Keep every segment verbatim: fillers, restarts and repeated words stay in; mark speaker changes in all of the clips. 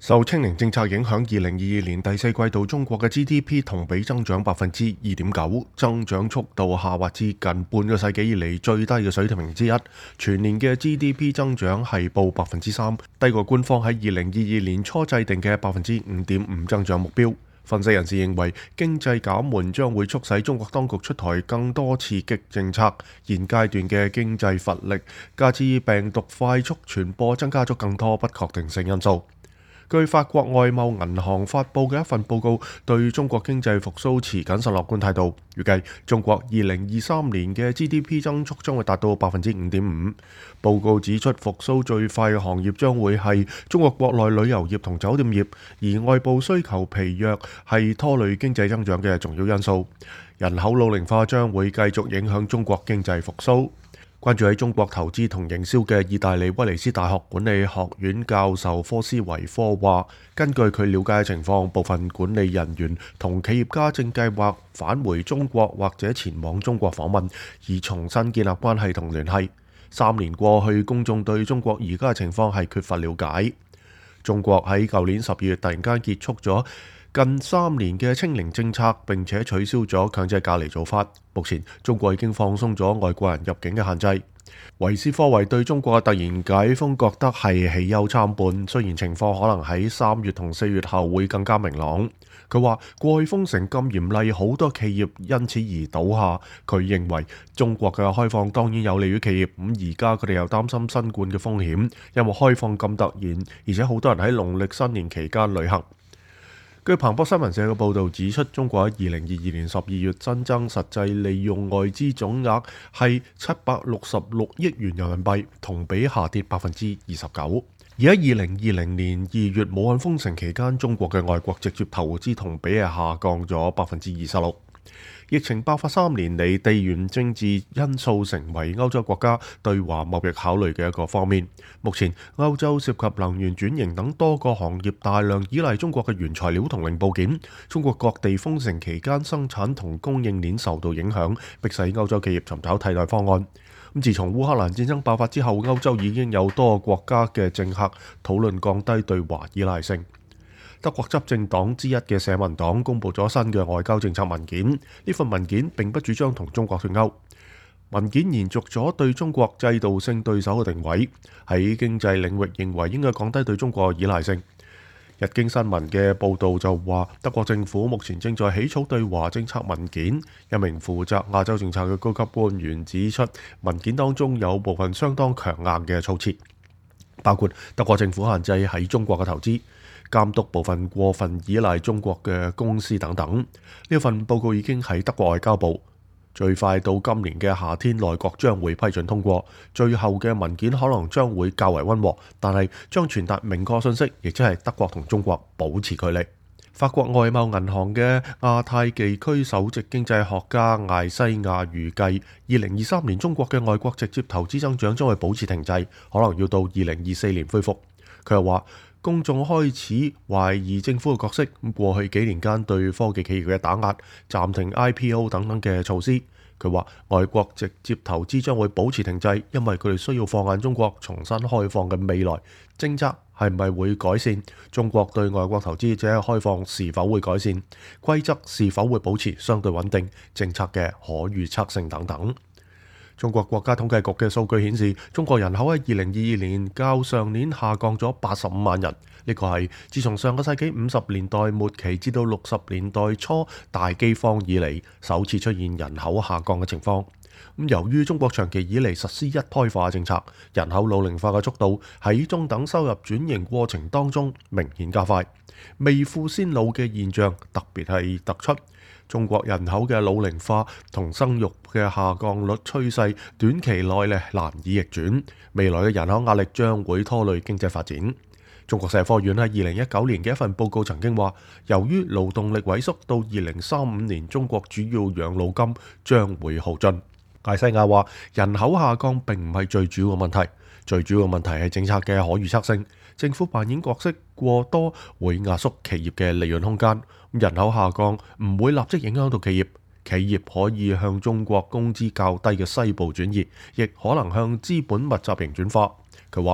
Speaker 1: 受清零政策影響，二零二二年第四季度中國嘅 G D P 同比增長百分之二點九，增長速度下滑至近半個世紀以嚟最低嘅水平之一。全年嘅 G D P 增長係報百分之三，低過官方喺二零二二年初制定嘅百分之五點五增長目標。分析人士認為，經濟減緩將會促使中國當局出台更多刺激政策。現階段嘅經濟乏力，加之病毒快速傳播，增加咗更多不確定性因素。據法國外貿銀行發佈嘅一份報告，對中國經濟復甦持謹慎樂觀態度，預計中國二零二三年嘅 G D P 增速將會達到百分之五點五。報告指出，復甦最快嘅行業將會係中國國內旅遊業同酒店業，而外部需求疲弱係拖累經濟增長嘅重要因素。人口老齡化將會繼續影響中國經濟復甦。關注喺中國投資同營銷嘅意大利威尼斯大學管理學院教授科斯維科話，根據佢了解嘅情況，部分管理人員同企業家正計劃返回中國或者前往中國訪問，以重新建立關係同聯繫。三年過去，公眾對中國而家嘅情況係缺乏了解。中國喺舊年十二月突然間結束咗近三年嘅清零政策，並且取消咗強制隔離做法。目前中國已經放鬆咗外國人入境嘅限制。維斯科維對中國嘅突然解封覺得係喜憂參半，雖然情況可能喺三月同四月後會更加明朗。佢話過去封城咁嚴厲，好多企業因此而倒下。佢認為中國嘅開放當然有利於企業，咁而家佢哋又擔心新冠嘅風險，因為開放咁突然，而且好多人喺農曆新年期間旅行。據彭博新聞社嘅報導指出，中國喺二零二二年十二月新增實際利用外資總額係七百六十六億元人民幣，同比下跌百分之二十九。而喺二零二零年二月武漢封城期間，中國嘅外國直接投資同比係下降咗百分之二十六。疫情爆發三年嚟，地緣政治因素成為歐洲國家對華貿易考慮嘅一個方面。目前歐洲涉及能源轉型等多個行業大量依賴中國嘅原材料同零部件。中國各地封城期間生產同供應鏈受到影響，迫使歐洲企業尋找替代方案。咁自從烏克蘭戰爭爆發之後，歐洲已經有多個國家嘅政客討論降低對華依賴性。德國執政黨之一嘅社民黨公布咗新嘅外交政策文件，呢份文件並不主張同中國脫鈎。文件延續咗對中國制度性對手嘅定位，喺經濟領域認為應該降低對中國嘅依賴性。日經新聞嘅報導就話，德國政府目前正在起草對華政策文件。一名負責亞洲政策嘅高級官員指出，文件當中有部分相當強硬嘅措辭，包括德國政府限制喺中國嘅投資，監督部分過分依賴中國嘅公司等等。呢份報告已經喺德國外交部，最快到今年嘅夏天內閣將會批准通過。最後嘅文件可能將會較為溫和，但係將傳達明確信息，亦即係德國同中國保持距離。法國外貿銀行嘅亞太地區首席經濟學家艾西亞預計，二零二三年中國嘅外國直接投資增長將會保持停滯，可能要到二零二四年恢復。佢又話，公眾開始懷疑政府嘅角色，咁過去幾年間對科技企業嘅打壓、暫停 I P O 等等嘅措施。佢話外國直接投資將會保持停滯，因為佢哋需要放眼中國重新開放嘅未來。政策係咪會改善？中國對外國投資者開放是否會改善？規則是否會保持相對穩定？政策嘅可預測性等等。中國國家統計局嘅數據顯示，中國人口喺二零二二年較上年下降咗八十五萬人，呢個係自從上個世紀五十年代末期至到六十年代初大饑荒以嚟首次出現人口下降嘅情況。咁由於中國長期以嚟實施一胎化政策，人口老齡化嘅速度喺中等收入轉型過程當中明顯加快，未富先老嘅現象特別係突出。中國人口嘅老齡化同生育嘅下降率趨勢，短期內咧難以逆轉，未來嘅人口壓力將會拖累經濟發展。中國社科院喺二零一九年嘅一份報告曾經話，由於勞動力萎縮，到二零三五年中國主要養老金將會耗盡。艾西亞話，人口下降並唔係最主要嘅問題，最主要嘅問題係政策嘅可預測性，政府扮演角色過多會壓縮企業嘅利潤空間。人口下降唔會立即影響到企業，企業可以向中國工資較低嘅西部轉移，亦可能向資本密集型轉化。佢話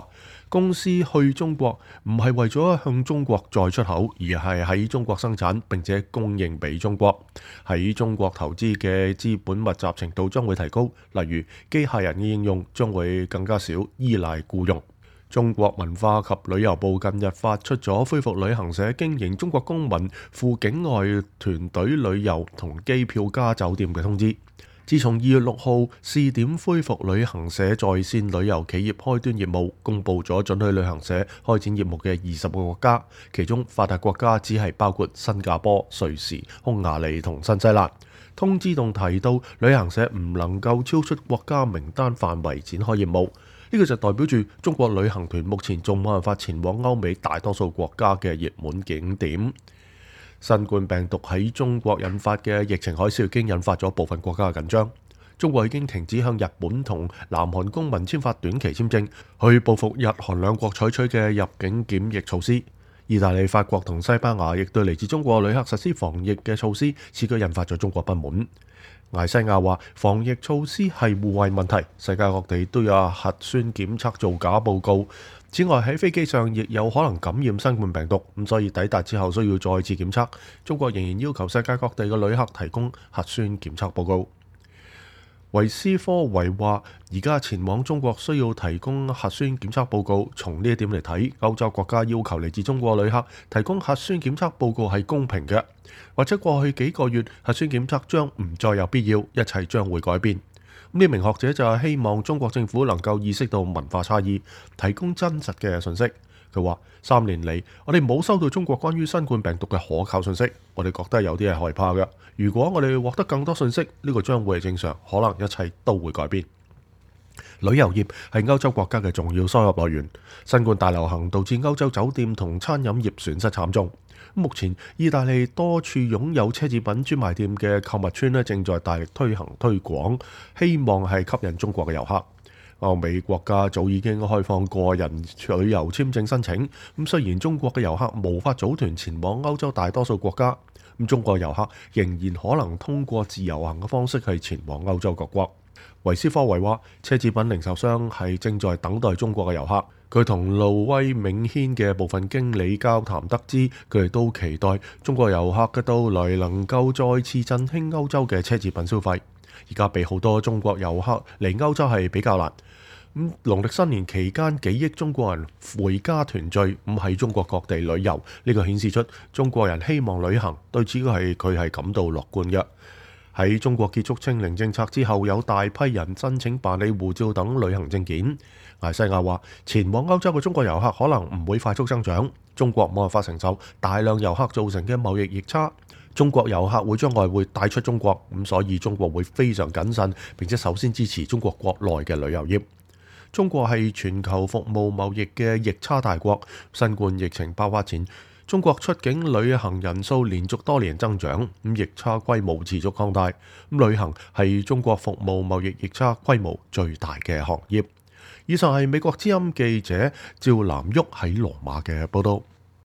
Speaker 1: 公司去中國唔係為咗向中國再出口，而係喺中國生產並且供應俾中國。喺中國投資嘅資本密集程度將會提高，例如機械人嘅應用將會更加少依賴僱傭。中國文化及旅遊部近日發出咗恢復旅行社經營中國公民赴境外團隊旅遊同機票加酒店嘅通知。自從二月六號試點恢復旅行社在線旅遊企業開端業務，公佈咗准許旅行社開展業務嘅二十個國家，其中發達國家只係包括新加坡、瑞士、匈牙利同新西蘭。通知仲提到，旅行社唔能夠超出國家名單範圍展開業務。呢個就代表住中國旅行團目前仲冇辦法前往歐美大多數國家嘅熱門景點。新冠病毒喺中國引發嘅疫情海嘯已經引發咗部分國家嘅緊張。中國已經停止向日本同南韓公民簽發短期簽證，去報復日韓兩國採取嘅入境檢疫措施。意大利、法國同西班牙亦對嚟自中國旅客實施防疫嘅措施，此舉引發咗中國不滿。艾西亞話防疫措施係互惠問題，世界各地都有核酸檢測造假報告。此外喺飛機上亦有可能感染新冠病毒，咁所以抵達之後需要再次檢測。中國仍然要求世界各地嘅旅客提供核酸檢測報告。維斯科維話：而家前往中國需要提供核酸檢測報告。從呢一點嚟睇，歐洲國家要求嚟自中國旅客提供核酸檢測報告係公平嘅。或者過去幾個月核酸檢測將唔再有必要，一切將會改變。呢名學者就係希望中國政府能夠意識到文化差異，提供真實嘅信息。佢話：三年嚟，我哋冇收到中國關於新冠病毒嘅可靠信息，我哋覺得有啲係害怕嘅。如果我哋獲得更多信息，呢個將會係正常，可能一切都會改變。旅遊業係歐洲國家嘅重要收入來源。新冠大流行導致歐洲酒店同餐飲業損失慘重。目前，意大利多處擁有奢侈品專賣店嘅購物村咧，正在大力推行推廣，希望係吸引中國嘅遊客。歐美國家早已經開放個人旅遊簽證申請。咁雖然中國嘅遊客無法組團前往歐洲大多數國家，咁中國遊客仍然可能通過自由行嘅方式係前往歐洲各國。維斯科維話：奢侈品零售商係正在等待中國嘅遊客。佢同路威銘軒嘅部分經理交談得知，佢哋都期待中國遊客嘅到來能夠再次振興歐洲嘅奢侈品消費。而家俾好多中國遊客嚟歐洲係比較難。咁農曆新年期間幾億中國人回家團聚，咁喺中國各地旅遊，呢個顯示出中國人希望旅行，對此係佢係感到樂觀嘅。喺中國結束清零政策之後，有大批人申請辦理護照等旅行證件。艾西亞話：前往歐洲嘅中國遊客可能唔會快速增長，中國冇辦法承受大量遊客造成嘅貿易逆差。中國遊客會將外匯帶出中國，咁所以中國會非常謹慎，並且首先支持中國國內嘅旅遊業。中國係全球服務貿易嘅逆差大國。新冠疫情爆發前，中國出境旅行人數連續多年增長，咁逆差規模持續擴大。咁旅行係中國服務貿易逆差規模最大嘅行業。以上係美國之音記者趙南旭喺羅馬嘅報道。